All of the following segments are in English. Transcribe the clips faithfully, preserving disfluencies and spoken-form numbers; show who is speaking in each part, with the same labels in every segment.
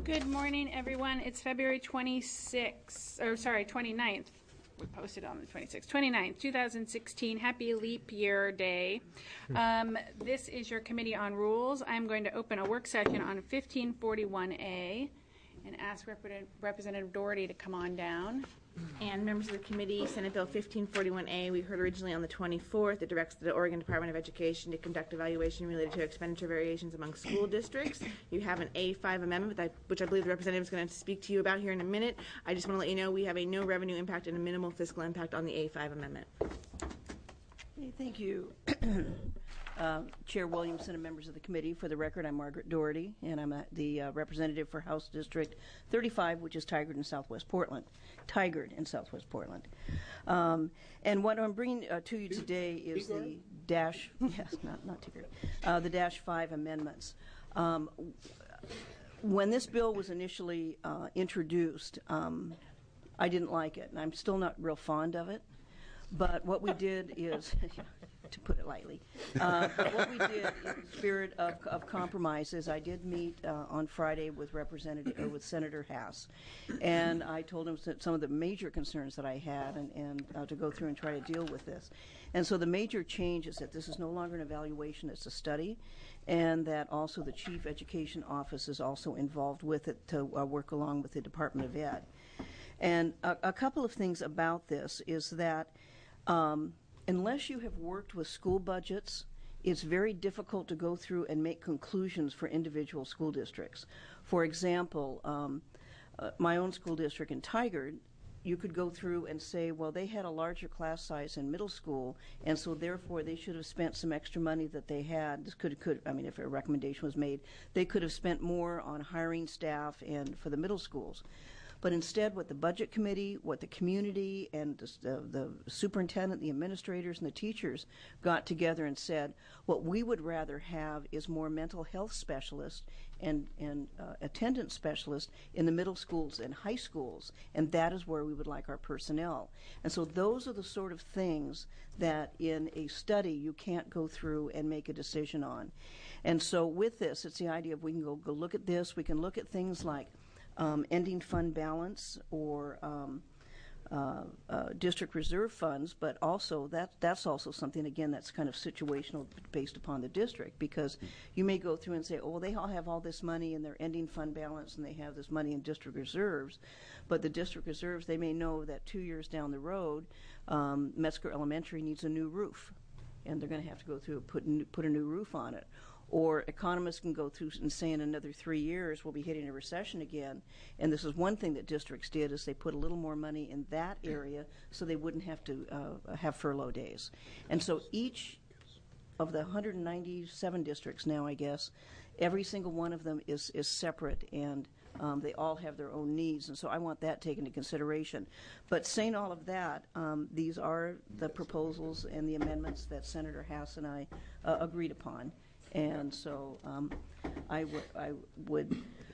Speaker 1: Good morning, everyone. It's February twenty-sixth, or sorry, twenty-ninth. We posted on the twenty-sixth, twenty-ninth, two thousand sixteen. Happy Leap Year Day. Um, this is your Committee on Rules. I'm going to open a work session on fifteen forty-one A and ask Repre- Representative Doherty to come on down.
Speaker 2: And members of the committee, Senate Bill fifteen forty-one A, we heard originally on the twenty-fourth. It directs the Oregon Department of Education to conduct evaluation related to expenditure variations among school districts. You have an A five amendment, which I believe the representative is going to speak to you about here in a minute. I just want to let you know we have a no revenue impact and a minimal fiscal impact on the A five amendment.
Speaker 3: Hey, thank you. Uh, Chair Williamson and members of the committee. For the record, I'm Margaret Doherty, and I'm a, the uh, representative for House District thirty-five, which is Tigard in Southwest Portland. Tigard in Southwest Portland. Um, and what I'm bringing uh, to you today is the dash, yes, not, not Tigard, uh, the dash five amendments. Um, when this bill was initially uh, introduced, um, I didn't like it, and I'm still not real fond of it. But what we did is, to put it lightly, uh, but what we did in the spirit of, of compromise is I did meet uh, on Friday with Representative uh, with Senator Hass, and I told him some of the major concerns that I had, and, and uh, to go through and try to deal with this. And so the major change is that this is no longer an evaluation; it's a study, and that also the Chief Education Office is also involved with it to uh, work along with the Department of Ed. And a, a couple of things about this is that. Um, unless you have worked with school budgets, it's very difficult to go through and make conclusions for individual school districts. For example, um, uh, my own school district in Tigard, you could go through and say, well, they had a larger class size in middle school, and so therefore they should have spent some extra money that they had. This could, could I mean, if a recommendation was made, they could have spent more on hiring staff and for the middle schools. But instead, what the Budget Committee, what the community, and the, uh, the superintendent, the administrators, and the teachers got together and said, what we would rather have is more mental health specialists and, and uh, attendance specialists in the middle schools and high schools, and that is where we would like our personnel. And so those are the sort of things that in a study you can't go through and make a decision on. And so with this, it's the idea of we can go, go look at this, we can look at things like Um, ending fund balance or um, uh, uh, district reserve funds, but also that that's also something, again, that's kind of situational based upon the district, because you may go through and say, oh, well, they all have all this money in their ending fund balance and they have this money in district reserves, but the district reserves, they may know that two years down the road, um, Metzger Elementary needs a new roof, and they're going to have to go through and put, new, put a new roof on it. Or economists can go through and say in another three years we'll be hitting a recession again. And this is one thing that districts did, is they put a little more money in that area so they wouldn't have to uh, have furlough days. And so each of the one hundred ninety-seven districts now, I guess, every single one of them is, is separate, and um, they all have their own needs. And so I want that taken into consideration. But saying all of that, um, these are the proposals and the amendments that Senator Hass and I uh, agreed upon. And so um, I, w I would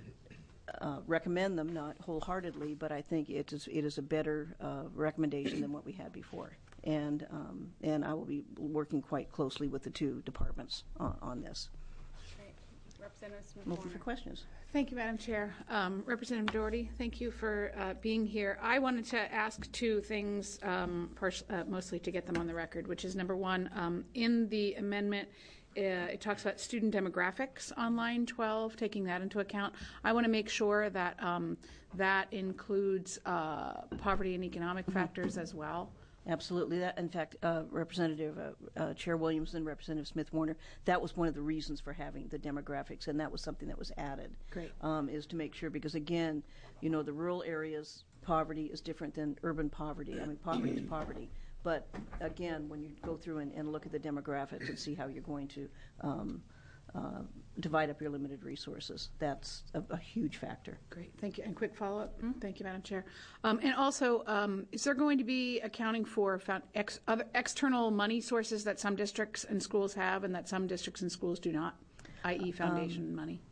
Speaker 3: uh, recommend them, not wholeheartedly, but I think it is, it is a better uh, recommendation than what we had before. And, um, and I will be working quite closely with the two departments on, on this.
Speaker 1: Great. Representative Smith.
Speaker 3: Looking for questions.
Speaker 1: Thank you, Madam Chair. Um, Representative Doherty, thank you for uh, being here. I wanted to ask two things, um, uh, mostly to get them on the record, which is number one, um, in the amendment, Uh, it talks about student demographics on line twelve, taking that into account. I want to make sure that um, that includes uh, poverty and economic mm-hmm. factors as well.
Speaker 3: Absolutely. That, in fact, uh, Representative uh, uh, Chair Williamson, Representative Smith Warner, that was one of the reasons for having the demographics, and that was something that was added.
Speaker 1: Great.
Speaker 3: Um, is to make sure, because again, you know, the rural areas poverty is different than urban poverty. I mean, poverty is poverty. But again, when you go through and, and look at the demographics and see how you're going to um, uh, divide up your limited resources, that's a, a huge factor.
Speaker 1: Great, thank you. And quick follow-up. Mm-hmm. Thank you, Madam Chair. Um, and also, um, is there going to be accounting for ex other external money sources that some districts and schools have and that some districts and schools do not, that is foundation um, money?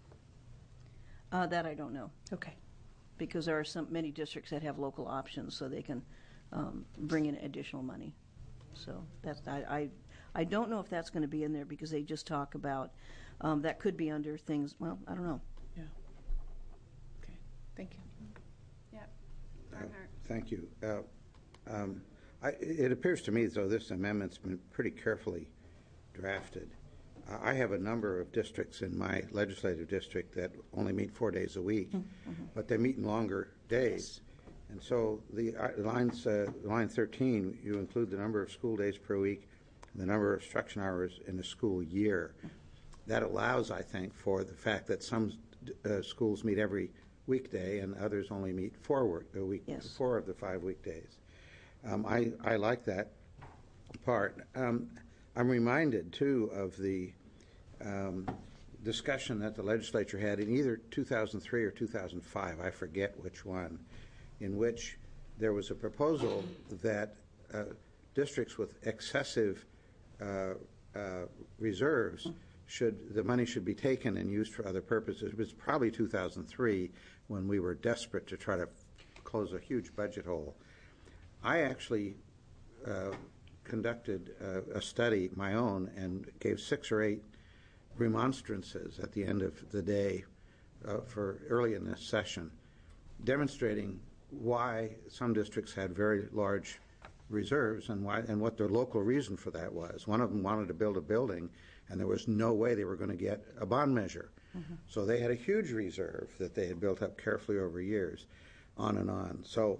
Speaker 3: Uh, that I don't know.
Speaker 1: Okay.
Speaker 3: Because there are some many districts that have local options, so they can Um, bring in additional money. So that's, I, I, I don't know if that's going to be in there, because they just talk about, um, that could be under things, well, I don't know.
Speaker 1: Yeah. Thank you.
Speaker 2: Yeah.
Speaker 4: Uh,
Speaker 2: Barnhart.
Speaker 4: Thank you. Uh, um, I, it appears to me as though this amendment's been pretty carefully drafted. Uh, I have a number of districts in my legislative district that only meet four days a week, mm-hmm. but they meet in longer days. Yes. And so the uh, lines, uh, line thirteen, you include the number of school days per week, the number of instruction hours in a school year. That allows, I think, for the fact that some uh, schools meet every weekday and others only meet four work a week, yes. four of the five weekdays. Um, I, I like that part. Um, I'm reminded, too, of the um, discussion that the legislature had in either two thousand three or two thousand five, I forget which one, in which there was a proposal that uh, districts with excessive uh, uh, reserves should, the money should be taken and used for other purposes. It was probably two thousand three when we were desperate to try to close a huge budget hole. I actually uh, conducted uh, a study, my own, and gave six or eight remonstrances at the end of the day uh, for early in this session, demonstrating why some districts had very large reserves and why and what their local reason for that was. One of them wanted to build a building, and there was no way they were going to get a bond measure. Mm-hmm. So they had a huge reserve that they had built up carefully over years, on and on. So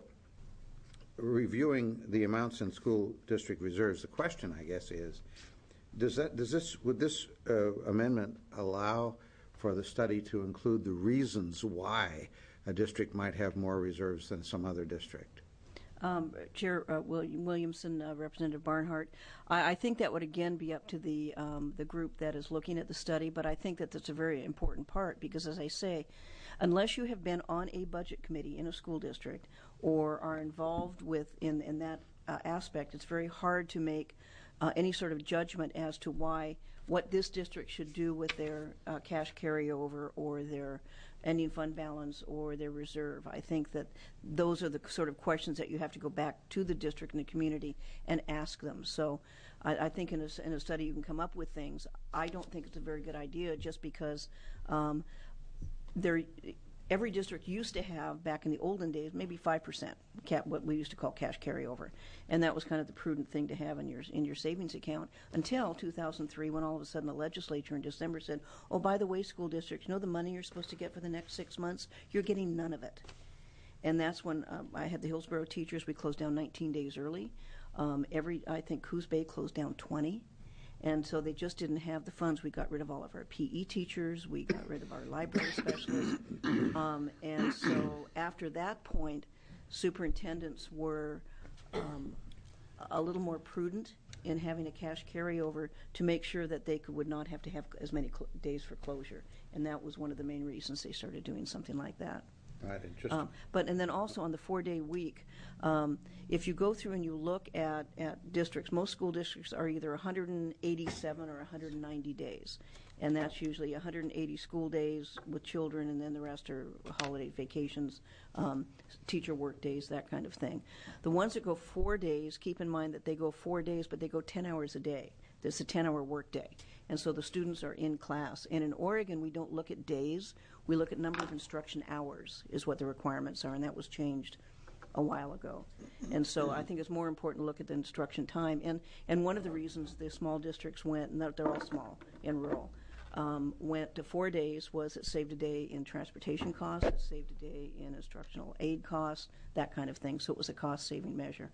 Speaker 4: reviewing the amounts in school district reserves, the question, I guess, is, does that does this would this uh, amendment allow for the study to include the reasons why a district might have more reserves than some other district?
Speaker 3: Um, Chair uh, William Williamson, uh, Representative Barnhart, I, I think that would again be up to the um, the group that is looking at the study, but I think that that's a very important part because, as I say, unless you have been on a budget committee in a school district or are involved with in, in that uh, aspect, it's very hard to make uh, any sort of judgment as to why what this district should do with their uh, cash carryover or their ending fund balance or their reserve. I think that those are the sort of questions that you have to go back to the district and the community and ask them. So I, I think in a, in a study you can come up with things. I don't think it's a very good idea just because um, there, every district used to have, back in the olden days, maybe five percent, cap, what we used to call cash carryover. And that was kind of the prudent thing to have in your, in your savings account until two thousand three, when all of a sudden the legislature in December said, oh, by the way, school districts, you know the money you're supposed to get for the next six months? You're getting none of it. And that's when um, I had the Hillsborough teachers. We closed down nineteen days early. Um, every, I think Coos Bay closed down twenty. And so they just didn't have the funds. We got rid of all of our P E teachers. We got rid of our library specialists. Um, and so after that point, superintendents were um, a little more prudent in having a cash carryover to make sure that they could, would not have to have as many cl- days for closure. And that was one of the main reasons they started doing something like that.
Speaker 4: Right, just
Speaker 3: um, but and then also on the four-day week, um, if you go through and you look at, at districts, most school districts are either one hundred eighty-seven or one hundred ninety days, and that's usually one hundred eighty school days with children, and then the rest are holiday vacations, um, teacher work days, that kind of thing. The ones that go four days, keep in mind that they go four days, but they go ten hours a day. It's a ten-hour work day. And so the students are in class. And in Oregon, we don't look at days. We look at number of instruction hours is what the requirements are, and that was changed a while ago. And so I think it's more important to look at the instruction time. And, and one of the reasons the small districts went, and they're all small and rural, um, went to four days was it saved a day in transportation costs, it saved a day in instructional aid costs, that kind of thing. So it was a cost-saving measure.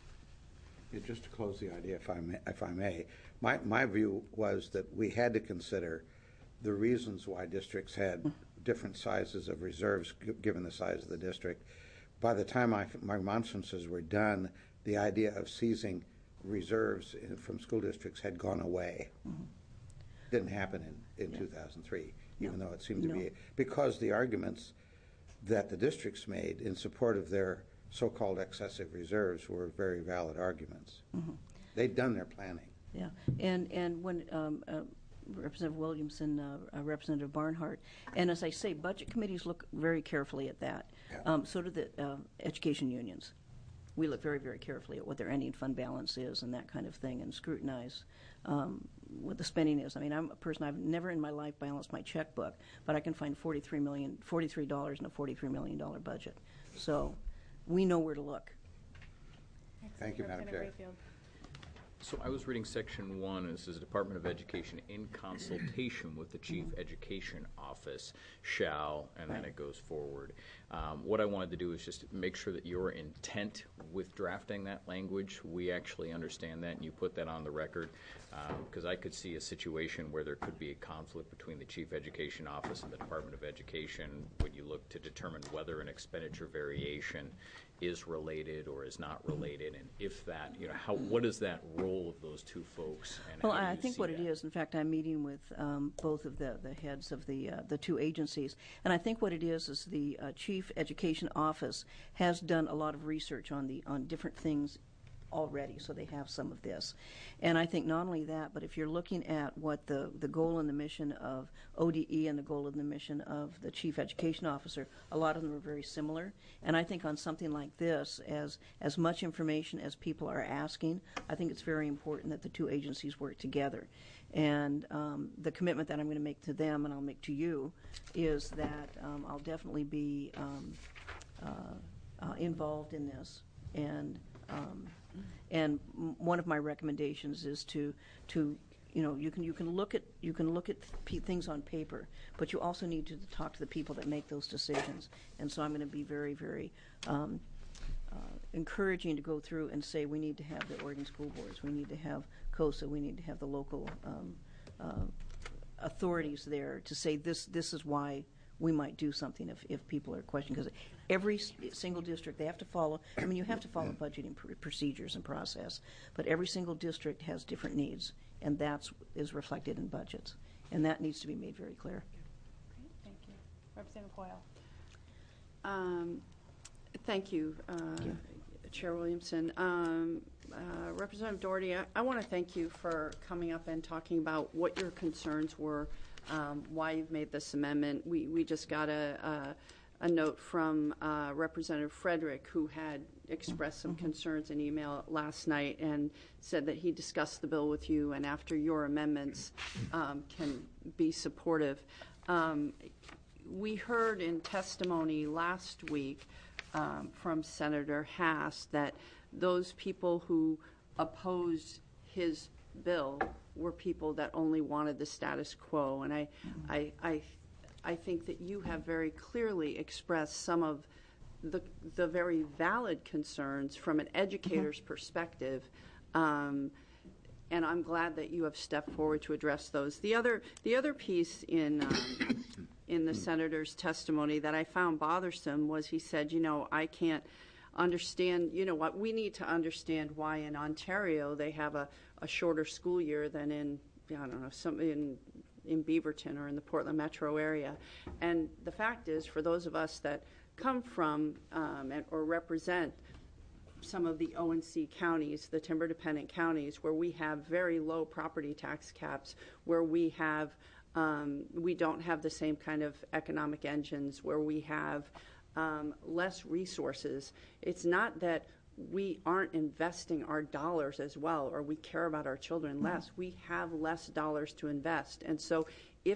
Speaker 4: Yeah, just to close the idea, if I may, if I may, my, my view was that we had to consider the reasons why districts had different sizes of reserves g- given the size of the district. By the time I, my remonstrances were done, the idea of seizing reserves in, from school districts had gone away. Mm-hmm. Didn't happen in, in yeah. two thousand three, even no. though it seemed no. to be, because the arguments that the districts made in support of their so-called excessive reserves were very valid arguments. Mm-hmm. They'd done their planning.
Speaker 3: Yeah, and and when um, uh, Representative Williamson, uh, uh, Representative Barnhart, and as I say, budget committees look very carefully at that. Yeah. Um, so do the uh, education unions. We look very, very carefully at what their ending fund balance is and that kind of thing, and scrutinize um, what the spending is. I mean, I'm a person, I've never in my life balanced my checkbook, but I can find forty-three million, forty-three dollars in a forty-three million dollar budget. So we know where to look.
Speaker 4: Thank you, Madam Chair.
Speaker 5: So I was reading section one, and this is Department of Education in consultation with the Chief Education Office shall, and then it goes forward. Um, what I wanted to do is just make sure that your intent with drafting that language, we actually understand that, and you put that on the record, because um, I could see a situation where there could be a conflict between the Chief Education Office and the Department of Education when you look to determine whether an expenditure variation is related or is not related, and if that, you know, how, what is that role of those two folks? And
Speaker 3: Well,
Speaker 5: how do
Speaker 3: I
Speaker 5: you
Speaker 3: think
Speaker 5: see
Speaker 3: what it
Speaker 5: that?
Speaker 3: is, in fact, I'm meeting with um, both of the, the heads of the uh, the two agencies, and I think what it is is the uh, Chief Education Office has done a lot of research on the on different things already, so they have some of this. And I think not only that, but if you're looking at what the, the goal and the mission of O D E and the goal and the mission of the Chief Education Officer, a lot of them are very similar. And I think on something like this, as, as much information as people are asking, I think it's very important that the two agencies work together. And um, the commitment that I'm going to make to them and I'll make to you is that um, I'll definitely be um, uh, uh, involved in this. And um, And m- one of my recommendations is to, to, you know, you can you can look at you can look at p- things on paper, but you also need to talk to the people that make those decisions. And so I'm going to be very, very um, uh, encouraging to go through and say we need to have the Oregon School Boards, we need to have COSA, we need to have the local um, uh, authorities there to say this this is why we might do something if, if people are questioning, because every s- single district, they have to follow, I mean, you have to follow budgeting pr- procedures and process, but every single district has different needs, and that's is reflected in budgets, and that needs to be made very clear.
Speaker 6: Great, thank you. Representative Hoyle.
Speaker 7: Um, Thank you, uh, Chair Williamson. Um, uh, Representative Doherty, I, I want to thank you for coming up and talking about what your concerns were, um, why you've made this amendment. We, we just got a, a, a note from uh, Representative Frederick, who had expressed some mm-hmm. concerns in email last night and said that he discussed the bill with you and after your amendments um, can be supportive. Um, we heard in testimony last week um, from Senator Haas that those people who opposed his bill were people that only wanted the status quo, and I, mm-hmm. I, I, I think that you have very clearly expressed some of the the very valid concerns from an educator's mm-hmm. perspective, um, and I'm glad that you have stepped forward to address those. The other the other piece in um, in the senator's testimony that I found bothersome was he said, you know, I can't understand, you know what, we need to understand why in Ontario they have a, a shorter school year than in, I don't know, some in in Beaverton or in the Portland metro area. And the fact is, for those of us that come from um, and, or represent some of the O and C counties, the timber-dependent counties, where we have very low property tax caps, where we have um, we don't have the same kind of economic engines, where we have um, less resources. It's not that we aren't investing our dollars as well, or we care about our children less. Mm-hmm. We have less dollars to invest. And so if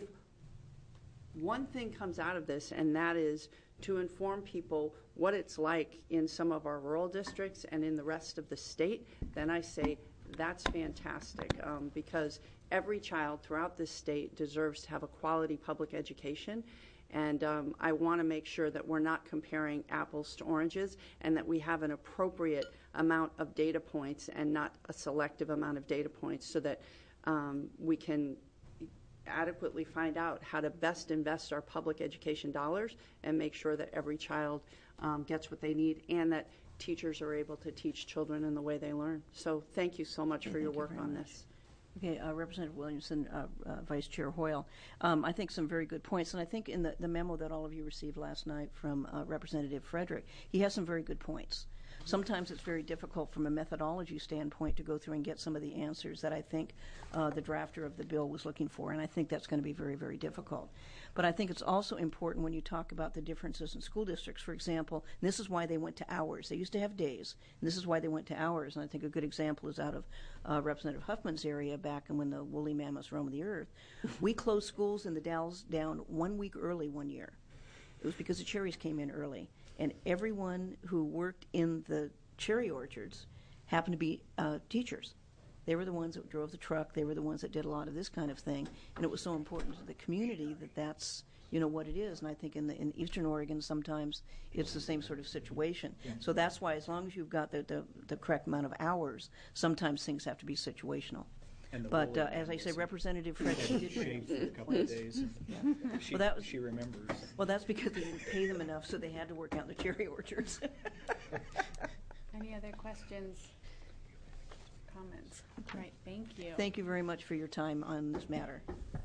Speaker 7: one thing comes out of this, and that is to inform people what it's like in some of our rural districts and in the rest of the state, then I say that's fantastic, um, because every child throughout this state deserves to have a quality public education. And um, I want to make sure that we're not comparing apples to oranges and that we have an appropriate amount of data points and not a selective amount of data points, so that um, we can adequately find out how to best invest our public education dollars and make sure that every child um, gets what they need and that teachers are able to teach children in the way they learn. So thank you so much
Speaker 3: Okay,
Speaker 7: for your
Speaker 3: you
Speaker 7: work
Speaker 3: very
Speaker 7: on
Speaker 3: much.
Speaker 7: this.
Speaker 3: Okay, uh, Representative Williamson, uh, uh, Vice Chair Hoyle, um, I think some very good points, and I think in the, the memo that all of you received last night from uh, Representative Frederick, he has some very good points. sometimes it's very difficult from a methodology standpoint to go through and get some of the answers that I think uh, the drafter of the bill was looking for, and I think that's going to be very, very difficult. But I think it's also important when you talk about the differences in school districts. For example, and this is why they went to hours. They used to have days, and this is why they went to hours. And I think a good example is out of uh, Representative Huffman's area back when the woolly mammoths roamed the earth. We closed schools in the Dalles down one week early one year. It was because the cherries came in early. And everyone who worked in the cherry orchards happened to be uh, teachers. They were the ones that drove the truck. They were the ones that did a lot of this kind of thing. And it was so important to the community that that's, you know, what it is. And I think in, the, in Eastern Oregon, sometimes it's the same sort of situation. Yeah. So that's why as long as you've got the, the, the correct amount of hours, sometimes things have to be situational. But uh, as I say, Representative Fred, she did
Speaker 8: shaved for a couple of days.
Speaker 3: Yeah.
Speaker 8: She,
Speaker 3: well, that was,
Speaker 8: she remembers.
Speaker 3: Well, that's because they didn't pay them enough, so they had to work out in the cherry orchards.
Speaker 6: Any other questions, comments? Right, thank you.
Speaker 3: Thank you very much for your time on this matter.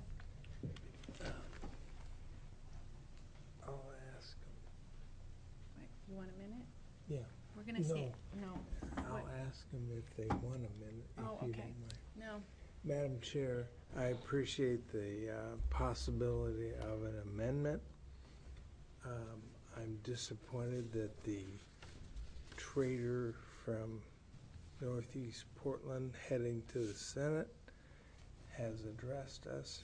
Speaker 9: I'll ask them.
Speaker 6: You want a minute?
Speaker 9: Yeah.
Speaker 6: We're going to
Speaker 9: No.
Speaker 6: see it. No.
Speaker 9: I'll
Speaker 6: What?
Speaker 9: ask them if they want a minute, if
Speaker 6: Oh,
Speaker 9: you
Speaker 6: okay.
Speaker 9: don't mind.
Speaker 6: No.
Speaker 9: Madam Chair, I appreciate the uh, possibility of an amendment. Um, I'm disappointed that the trader from Northeast Portland heading to the Senate has addressed us.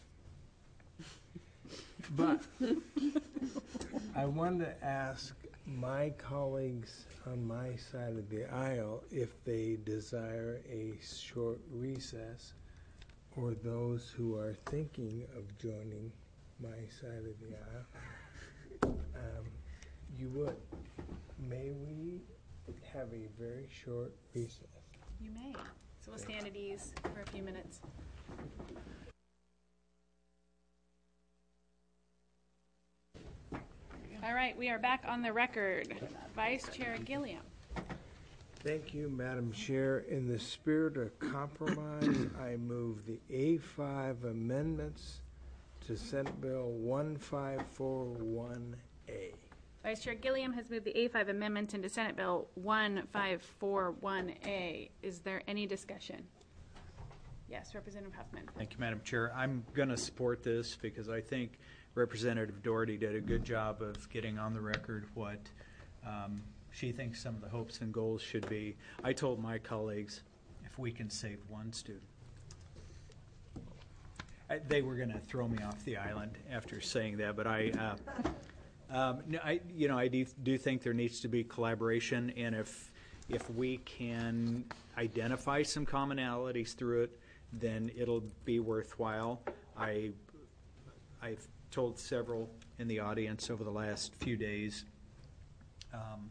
Speaker 9: But I wanted to ask my colleagues on my side of the aisle if they desire a short recess, or those who are thinking of joining my side of the aisle. Um, you would. May we have a very short recess?
Speaker 6: You may. So we'll stand at ease for a few minutes. All right, we are back on the record. Vice Chair Gilliam.
Speaker 9: Thank you, Madam Chair. In the spirit of compromise, I move the A five amendments to Senate Bill one five four one A.
Speaker 6: Vice Chair Gilliam has moved the A five amendment into Senate Bill one five four one A. Is there any discussion? Yes, Representative Huffman.
Speaker 8: Thank you, Madam Chair. I'm going to support this because I think Representative Doherty did a good job of getting on the record what um, she thinks some of the hopes and goals should be. I told my colleagues, if we can save one student, I, they were going to throw me off the island after saying that, but I, uh, um, no, I you know, I do, do think there needs to be collaboration, and if if we can identify some commonalities through it, then it'll be worthwhile. I I've told several in the audience over the last few days. Um,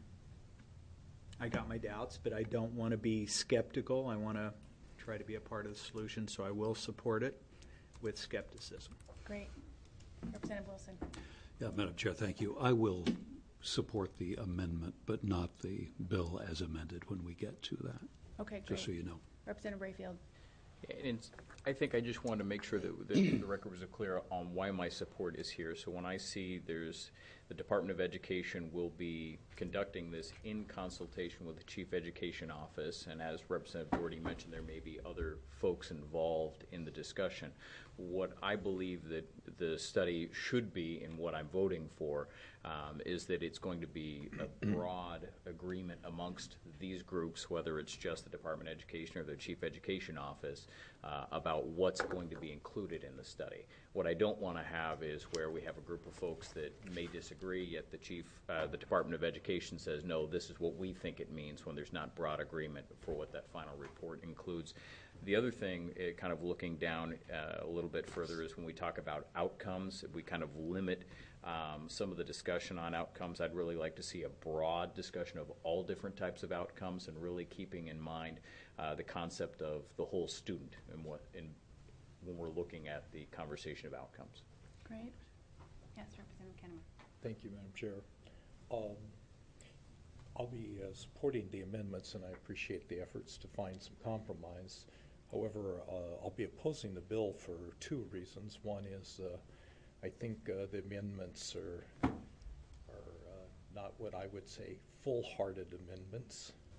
Speaker 8: I got my doubts, but I don't want to be skeptical. I want to try to be a part of the solution, so I will support it with skepticism.
Speaker 6: Great. Representative Wilson.
Speaker 10: Yeah, Madam Chair, thank you. I will support the amendment, but not the bill as amended when we get to that.
Speaker 6: Okay, great.
Speaker 10: Just so you know.
Speaker 6: Representative Rayfield.
Speaker 5: And I think I just wanted to make sure that the, the record was clear on why my support is here. So when I see there's the Department of Education will be conducting this in consultation with the Chief Education Office, and as Representative Doherty mentioned, there may be other folks involved in the discussion. What I believe that the study should be, and what I'm voting for, um, is that it's going to be a broad agreement amongst these groups, whether it's just the Department of Education or the Chief Education Office, uh, about what's going to be included in the study. What I don't want to have is where we have a group of folks that may disagree, yet the chief, uh, the Department of Education says, no, this is what we think it means, when there's not broad agreement for what that final report includes. The other thing, uh, kind of looking down uh, a little bit further, is when we talk about outcomes, we kind of limit um, some of the discussion on outcomes. I'd really like to see a broad discussion of all different types of outcomes, and really keeping in mind uh, the concept of the whole student and what in when we're looking at the conversation of outcomes.
Speaker 6: Great. Yes, Representative Kenneman.
Speaker 11: Thank you, Madam Chair. Um, I'll be uh, supporting the amendments, and I appreciate the efforts to find some compromise. However, uh, I'll be opposing the bill for two reasons. One is uh, I think uh, the amendments are, are uh, not what I would say full-hearted amendments.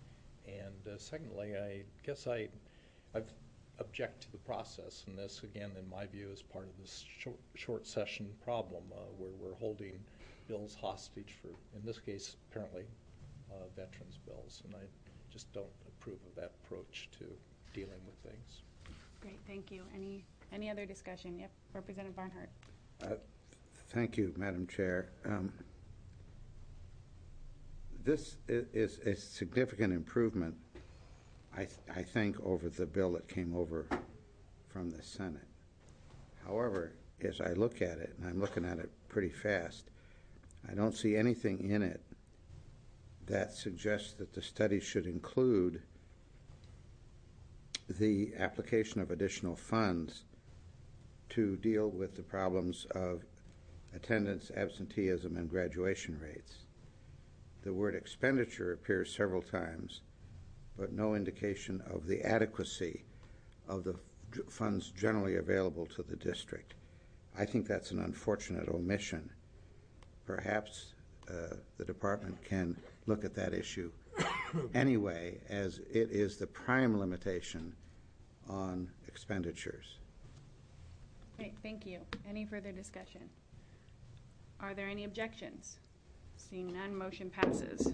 Speaker 11: And uh, secondly, I guess I I've object to the process, and this, again, in my view, is part of this short, short session problem uh, where we're holding bills hostage for, in this case, apparently, uh, veterans' bills, and I just don't approve of that approach to dealing with things.
Speaker 6: Great, thank you. Any any other discussion? Yep, Representative Barnhart.
Speaker 4: Uh, Thank you, Madam Chair. Um, this is, is a significant improvement, I, th I think, over the bill that came over from the Senate. However, as I look at it, and I'm looking at it pretty fast, I don't see anything in it that suggests that the study should include the application of additional funds to deal with the problems of attendance, absenteeism, and graduation rates. The word expenditure appears several times, but no indication of the adequacy of the funds generally available to the district. I think that's an unfortunate omission. Perhaps uh, the department can look at that issue anyway, as it is the prime limitation on expenditures.
Speaker 6: Great, thank you. Any further discussion? Are there any objections? Seeing none, motion passes.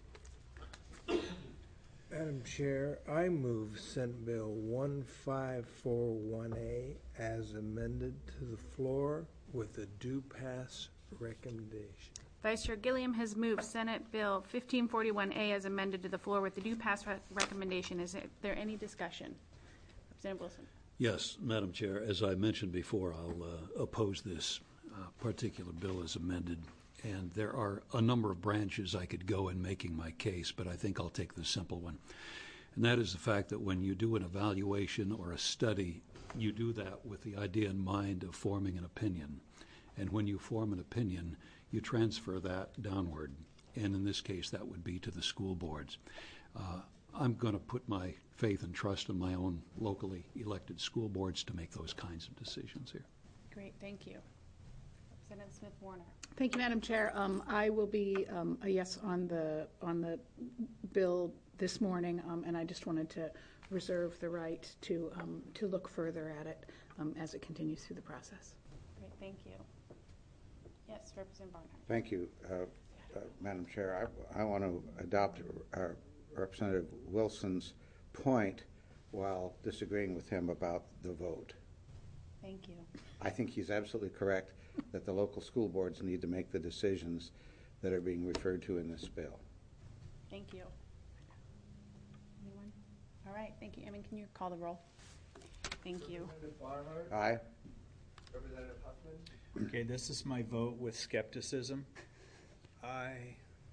Speaker 9: Madam Chair, I move Senate Bill one five four one A as amended to the floor with a due pass recommendation.
Speaker 6: Vice Chair Gilliam has moved Senate Bill fifteen forty-one A as amended to the floor with the due pass re recommendation. Is there any discussion? Representative Wilson.
Speaker 10: Yes, Madam Chair. As I mentioned before, I'll uh, oppose this uh, particular bill as amended. And there are a number of branches I could go in making my case, but I think I'll take the simple one. And that is the fact that when you do an evaluation or a study, you do that with the idea in mind of forming an opinion. And when you form an opinion, you transfer that downward. And in this case, that would be to the school boards. Uh, I'm going to put my faith and trust in my own locally elected school boards to make those kinds of decisions here.
Speaker 6: Great, thank you. Representative Smith Warner.
Speaker 1: Thank you, Madam Chair. Um, I will be um, a yes on the on the bill this morning, um, and I just wanted to reserve the right to um, to look further at it um, as it continues through the process.
Speaker 6: Great, thank you. Yes, Representative Barnhart.
Speaker 4: Thank you, uh, uh, Madam Chair. I, I want to adopt uh, Representative Wilson's point while disagreeing with him about the vote.
Speaker 6: Thank you.
Speaker 4: I think he's absolutely correct that the local school boards need to make the decisions that are being referred to in this bill.
Speaker 6: Thank you. Anyone? All right, thank you. Emin, can you call the roll? Thank you.
Speaker 12: Representative Barnhart.
Speaker 4: Aye.
Speaker 12: Representative Huffman.
Speaker 8: Okay, this is my vote with skepticism. Aye.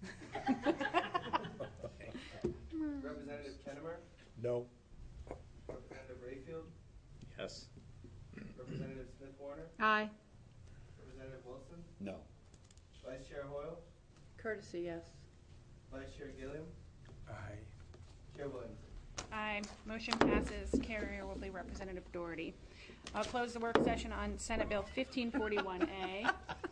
Speaker 12: Representative Kennemer.
Speaker 9: No.
Speaker 12: Representative Rayfield.
Speaker 8: Yes.
Speaker 12: Representative Smith Warner.
Speaker 6: Aye.
Speaker 12: Representative Wilson.
Speaker 10: No.
Speaker 12: Vice Chair Hoyle.
Speaker 7: Courtesy, yes.
Speaker 12: Vice Chair Gilliam.
Speaker 9: Aye.
Speaker 12: Chair Williams.
Speaker 6: Aye. Motion passes. Carrier will be Representative Doherty. I'll close the work session on Senate Bill fifteen forty-one A.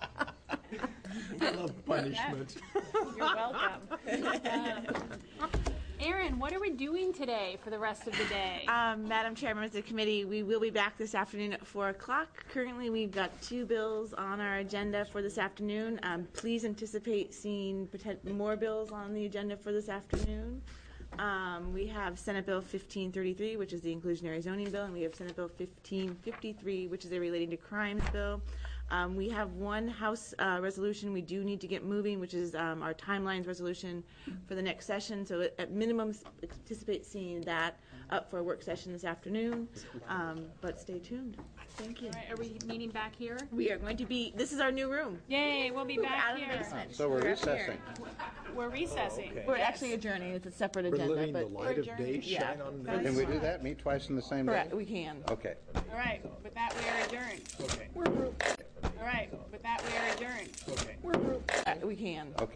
Speaker 9: I love punishment.
Speaker 6: You're welcome. Um, Aaron, what are we doing today for the rest of the day?
Speaker 2: Um, Madam Chair, members of the committee, we will be back this afternoon at four o'clock. Currently, we've got two bills on our agenda for this afternoon. Um, please anticipate seeing potent- more bills on the agenda for this afternoon. Um, we have Senate Bill fifteen thirty-three, which is the inclusionary zoning bill, and we have Senate Bill fifteen fifty-three, which is a relating to crimes bill. Um, we have one House uh, resolution we do need to get moving, which is um, our timelines resolution for the next session. So at minimum, anticipate seeing that up for a work session this afternoon. Um, but stay tuned. Thank you.
Speaker 6: All right, are we meeting back here?
Speaker 2: We are going to be, this is our new room.
Speaker 6: Yay, we'll be
Speaker 2: We're
Speaker 6: back
Speaker 2: out of the
Speaker 6: here.
Speaker 2: basement.
Speaker 4: So we're
Speaker 2: We're up here.
Speaker 4: recessing.
Speaker 6: We're recessing.
Speaker 8: okay.
Speaker 2: We're actually adjourning. It's a separate
Speaker 9: We're
Speaker 2: agenda.
Speaker 9: letting the
Speaker 2: But
Speaker 9: light of
Speaker 6: adjourned.
Speaker 9: day
Speaker 2: Yeah.
Speaker 9: shine on
Speaker 6: That's
Speaker 9: the
Speaker 4: Can we do that? Meet twice in the same day?
Speaker 2: correct, we can.
Speaker 4: Okay.
Speaker 6: All right, with that, we are adjourned.
Speaker 8: Okay.
Speaker 6: All right, with that, we are adjourned.
Speaker 8: Okay.
Speaker 2: We can.
Speaker 4: Okay.